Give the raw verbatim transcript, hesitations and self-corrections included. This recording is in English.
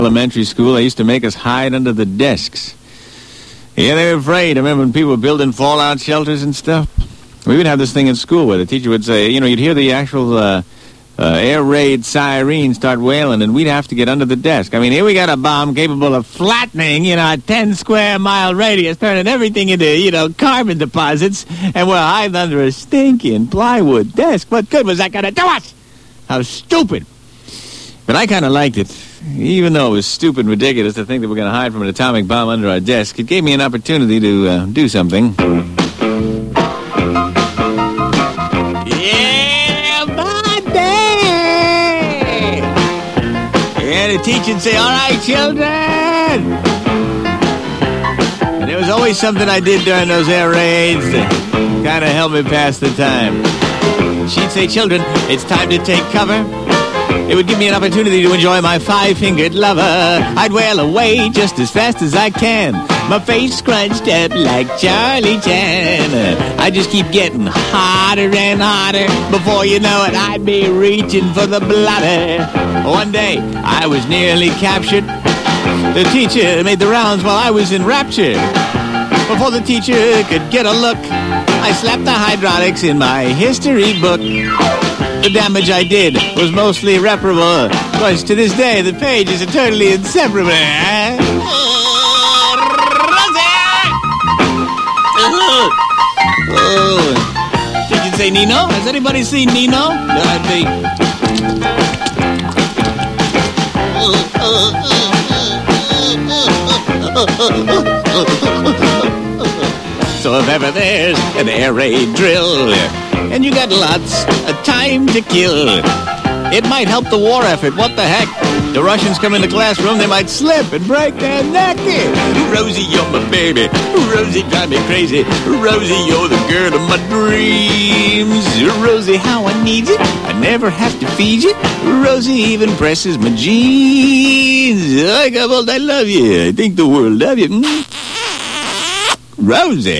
elementary school, they used to make us hide under the desks. Yeah, they were afraid. I remember when people were building fallout shelters and stuff. We would have this thing in school where the teacher would say, you know, you'd hear the actual uh, uh, air raid siren start wailing, and we'd have to get under the desk. I mean, here we got a bomb capable of flattening, you know, a ten square mile radius, turning everything into, you know, carbon deposits, and we're hiding under a stinking plywood desk. What good was that going to do us? How stupid. But I kind of liked it. Even though it was stupid and ridiculous to think that we're going to hide from an atomic bomb under our desk, it gave me an opportunity to uh, do something. Yeah, buddy! Yeah, the teacher would say, all right, children! And there was always something I did during those air raids to kind of help me pass the time. She'd say, children, it's time to take cover. It would give me an opportunity to enjoy my five-fingered lover. I'd wail away just as fast as I can, my face scrunched up like Charlie Chan. I'd just keep getting hotter and hotter. Before you know it, I'd be reaching for the blotter. One day, I was nearly captured. The teacher made the rounds while I was in rapture. Before the teacher could get a look, I slapped the hydraulics in my history book. The damage I did was mostly irreparable, because to this day the pages are totally inseparable. Oh. Did you say Nino? Has anybody seen Nino? Uh, the... So if ever there's an air raid drill, and you got lots of time to kill, it might help the war effort. What the heck? The Russians come in the classroom, they might slip and break their neck. Rosie, you're my baby. Rosie, drive me crazy. Rosie, you're the girl of my dreams. Rosie, how I need you. I never have to feed you. Rosie even presses my jeans. I got I love you. I think the world of you. Rosie.